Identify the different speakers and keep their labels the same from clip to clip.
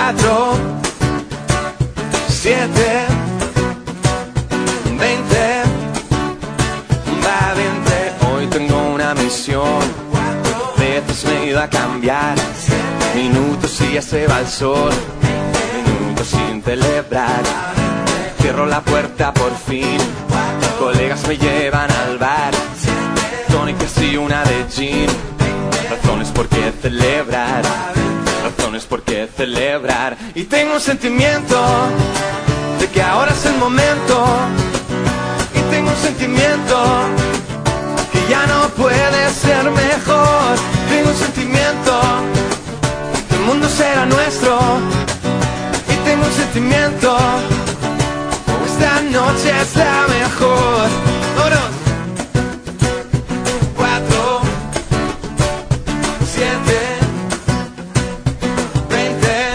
Speaker 1: 4, 7, 20, va 20. Hoy tengo una misión, veces me iba a cambiar, minutos y ya se va el sol, minutos sin celebrar. Cierro la puerta por fin, colegas me llevan al bar, tónicas y una de gin, razones por qué celebrar, razones por qué celebrar. Y tengo un sentimiento de que ahora es el momento, y tengo un sentimiento que ya no puede ser mejor. Tengo un sentimiento que el mundo será nuestro, y tengo un sentimiento que esta noche es la mejor. ¡Vámonos! 4, 7, 20.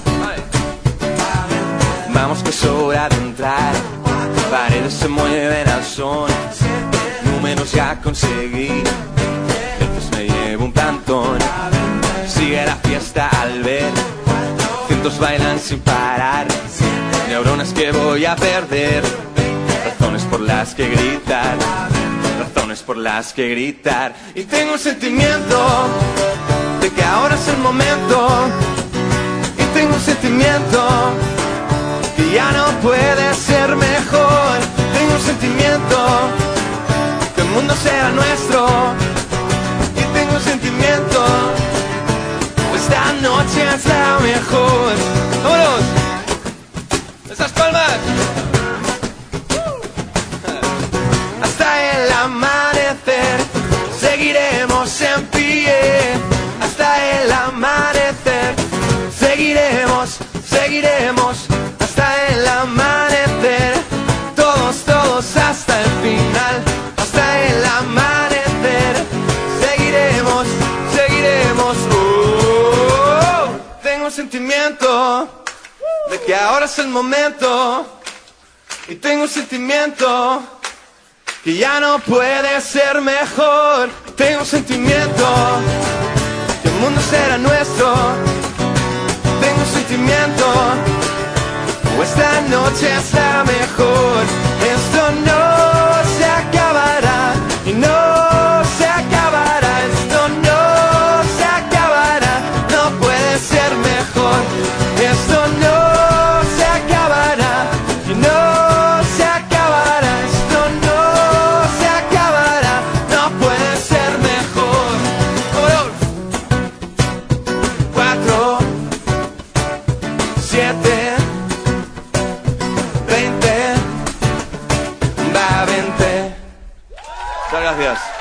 Speaker 1: Vamos que es hora de entrar, paredes se mueven al son, números ya conseguí, veces me llevo un plantón. Sigue la fiesta al ver, cientos bailan sin parar, neuronas que voy a perder, razones por las que gritar, razones por las que gritar. Y tengo un sentimiento de que ahora es el momento, y tengo un sentimiento que ya no puede ser mejor. Tengo un sentimiento que el mundo será nuestro, y tengo un sentimiento que esta noche es la mejor. ¡Vámonos! ¡Esas palmas! Hasta el amanecer seguiremos en pie, hasta el amanecer seguiremos, seguiremos hasta el amanecer, todos, todos hasta el final, hasta el amanecer seguiremos, seguiremos. Tengo un sentimiento de que ahora es el momento, y tengo un sentimiento que ya no puede ser mejor. Tengo un sentimiento que el mundo será nuestro, tengo un sentimiento que esta noche es la mejor. Esto no se acabará y no se acabará, esto no se acabará, no puede ser mejor. Esto no se acabará y no se acabará, esto no se acabará, no puede ser mejor. 4, 7, 20, va 20. Muchas gracias.